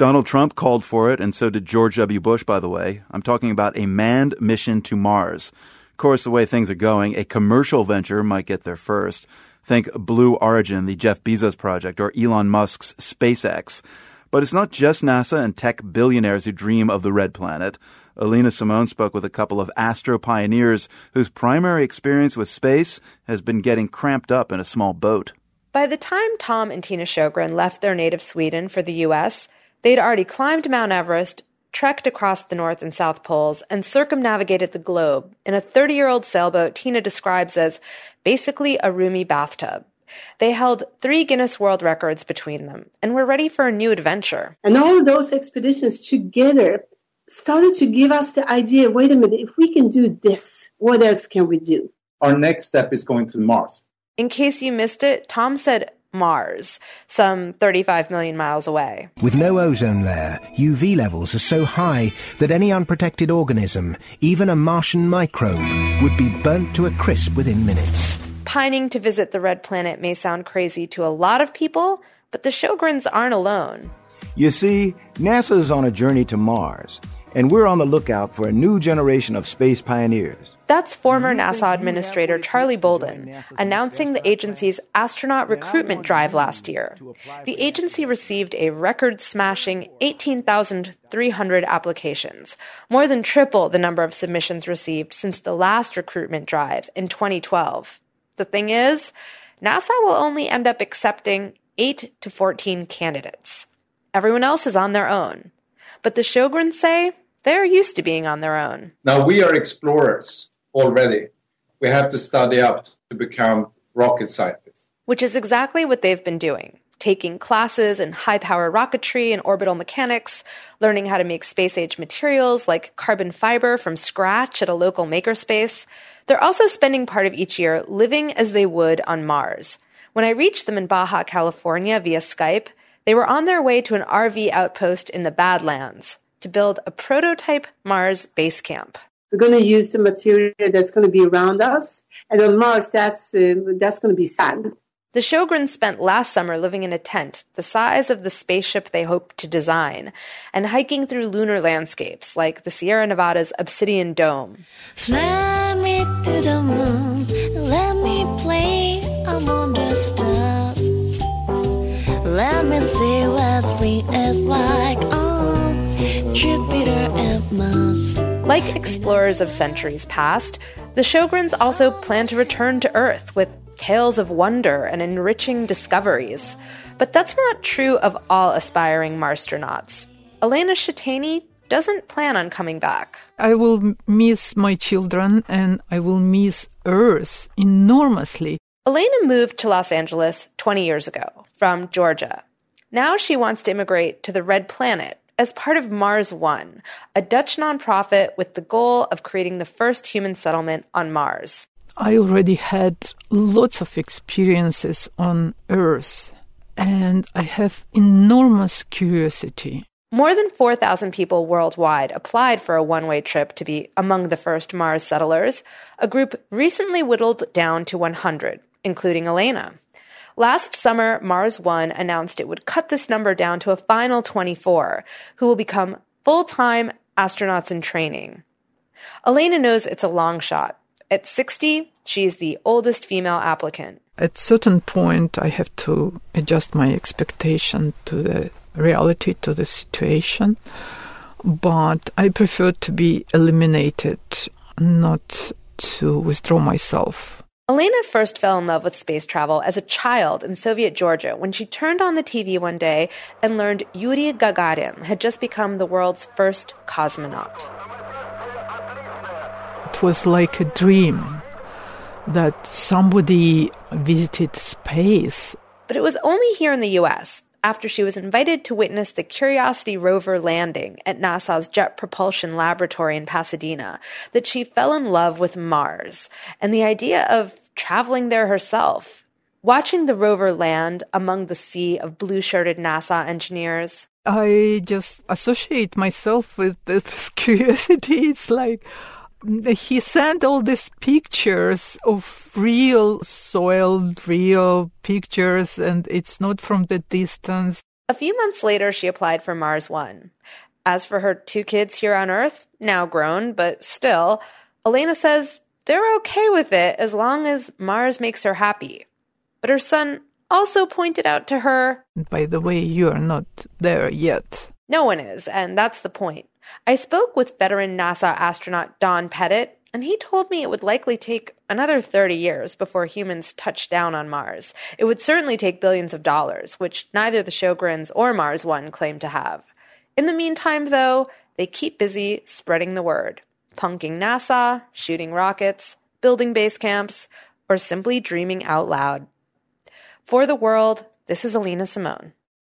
Donald Trump called for it, and so did George W. Bush, by the way. I'm talking about a manned mission to Mars. Of course, the way things are going, a commercial venture might get there first. Think Blue Origin, the Jeff Bezos project, or Elon Musk's SpaceX. But it's not just NASA and tech billionaires who dream of the red planet. Alina Simone spoke with a couple of astro pioneers whose primary experience with space has been getting cramped up in a small boat. By the time Tom and Tina Sjögren left their native Sweden for the U.S., they'd already climbed Mount Everest, trekked across the North and South Poles, and circumnavigated the globe in a 30-year-old sailboat Tina describes as basically a roomy bathtub. They held 3 Guinness World Records between them and were ready for a new adventure. And all of those expeditions together started to give us the idea, wait a minute, if we can do this, what else can we do? Our next step is going to Mars. In case you missed it, Tom said Mars, some 35 million miles away. With no ozone layer, UV levels are so high that any unprotected organism, even a Martian microbe, would be burnt to a crisp within minutes. Pining to visit the red planet may sound crazy to a lot of people, but the Sjögrens aren't alone. You see, NASA is on a journey to Mars, and we're on the lookout for a new generation of space pioneers. That's former NASA Administrator Charlie Bolden announcing the agency's astronaut recruitment drive last year. The agency received a record-smashing 18,300 applications, more than triple the number of submissions received since the last recruitment drive in 2012. The thing is, NASA will only end up accepting 8 to 14 candidates. Everyone else is on their own. But the Sjögrens say they're used to being on their own. Now we are explorers already. We have to study up to become rocket scientists. Which is exactly what they've been doing. Taking classes in high-power rocketry and orbital mechanics, learning how to make space-age materials like carbon fiber from scratch at a local makerspace. They're also spending part of each year living as they would on Mars. When I reached them in Baja California via Skype, they were on their way to an RV outpost in the Badlands to build a prototype Mars base camp. We're going to use the material that's going to be around us. And on Mars, that's going to be sand. The Sjögrens spent last summer living in a tent the size of the spaceship they hoped to design and hiking through lunar landscapes like the Sierra Nevada's Obsidian Dome. Fly me to the moon, let me play among the stars. Let me see what spring is like on Jupiter and Mars. Like explorers of centuries past, the Sjögrens also plan to return to Earth with tales of wonder and enriching discoveries. But that's not true of all aspiring Marstronauts. Elena Shetani doesn't plan on coming back. I will miss my children and I will miss Earth enormously. Elena moved to Los Angeles 20 years ago from Georgia. Now she wants to immigrate to the Red Planet as part of Mars One, a Dutch nonprofit with the goal of creating the first human settlement on Mars. I already had lots of experiences on Earth, and I have enormous curiosity. More than 4,000 people worldwide applied for a one-way trip to be among the first Mars settlers, a group recently whittled down to 100, including Elena. Last summer, Mars One announced it would cut this number down to a final 24, who will become full-time astronauts in training. Elena knows it's a long shot. At 60, she's the oldest female applicant. At a certain point, I have to adjust my expectation to the reality, to the situation. But I prefer to be eliminated, not to withdraw myself. Elena first fell in love with space travel as a child in Soviet Georgia when she turned on the TV one day and learned Yuri Gagarin had just become the world's first cosmonaut. It was like a dream that somebody visited space. But it was only here in the U.S., after she was invited to witness the Curiosity rover landing at NASA's Jet Propulsion Laboratory in Pasadena, that she fell in love with Mars and the idea of traveling there herself, watching the rover land among the sea of blue-shirted NASA engineers. I just associate myself with this curiosity. It's like he sent all these pictures of real soil, real pictures, and it's not from the distance. A few months later, she applied for Mars One. As for her 2 kids here on Earth, now grown, but still, Elena says they're okay with it as long as Mars makes her happy. But her son also pointed out to her, by the way, you are not there yet. No one is, and that's the point. I spoke with veteran NASA astronaut Don Pettit, and he told me it would likely take another 30 years before humans touch down on Mars. It would certainly take billions of dollars, which neither the Sjogren's or Mars One claim to have. In the meantime, though, they keep busy spreading the word, punking NASA, shooting rockets, building base camps, or simply dreaming out loud. For The World, this is Alina Simone.